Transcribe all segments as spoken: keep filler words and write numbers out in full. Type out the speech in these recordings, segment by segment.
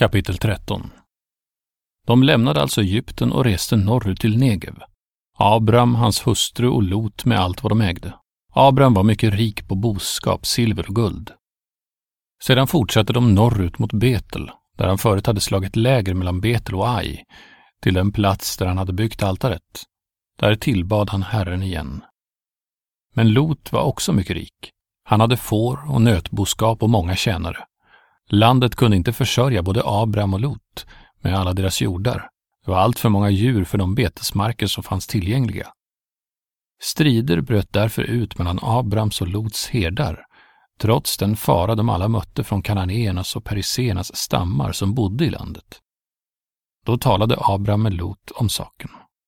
Kapitel tretton. De lämnade alltså Egypten och reste norrut till Negev. Abram, hans hustru och Lot med allt vad de ägde. Abram var mycket rik på boskap, silver och guld. Sedan fortsatte de norrut mot Betel, där han förut hade slagit läger mellan Betel och Ai, till den plats där han hade byggt altaret. Där tillbad han Herren igen. Men Lot var också mycket rik. Han hade får och nötboskap och många tjänare. Landet kunde inte försörja både Abram och Lot med alla deras jordar. Det var allt för många djur för de betesmarker som fanns tillgängliga. Strider bröt därför ut mellan Abrams och Lots herdar, trots den fara de alla mötte från kananéernas och periseernas stammar som bodde i landet. Då talade Abram med Lot om saken.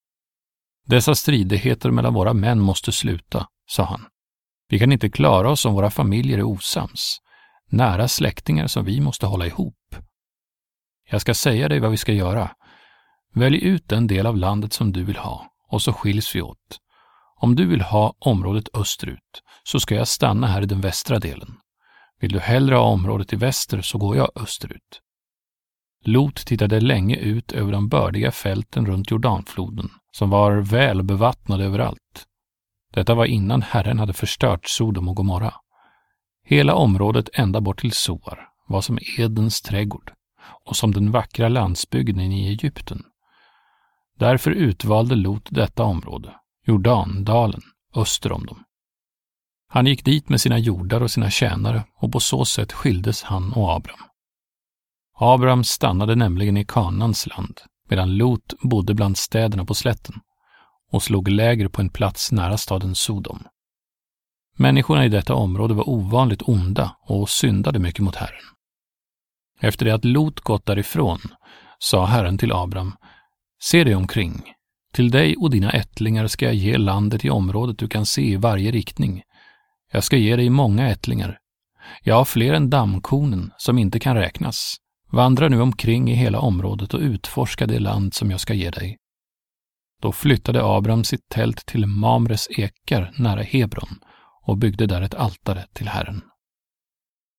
Dessa stridigheter mellan våra män måste sluta, sa han. Vi kan inte klara oss om våra familjer är osams. Nära släktingar som vi måste hålla ihop. Jag ska säga dig vad vi ska göra. Välj ut den del av landet som du vill ha, och så skiljs vi åt. Om du vill ha området österut, så ska jag stanna här i den västra delen. Vill du hellre ha området i väster, så går jag österut. Lot tittade länge ut över de bördiga fälten runt Jordanfloden, som var väl bevattnade överallt. Detta var innan Herren hade förstört Sodom och Gomorra. Hela området ända bort till Soar var som Edens trädgård och som den vackra landsbygden i Egypten. Därför utvalde Lot detta område, Jordandalen, öster om dem. Han gick dit med sina jordar och sina tjänare, och på så sätt skildes han och Abram. Abram stannade nämligen i Kanans land, medan Lot bodde bland städerna på slätten och slog läger på en plats nära staden Sodom. Människorna i detta område var ovanligt onda och syndade mycket mot Herren. Efter det att Lot gått därifrån sa Herren till Abram: Se dig omkring. Till dig och dina ättlingar ska jag ge landet i området du kan se i varje riktning. Jag ska ge dig många ättlingar. Jag har fler än dammkornen som inte kan räknas. Vandra nu omkring i hela området och utforska det land som jag ska ge dig. Då flyttade Abram sitt tält till Mamres ekar nära Hebron och byggde där ett altare till Herren.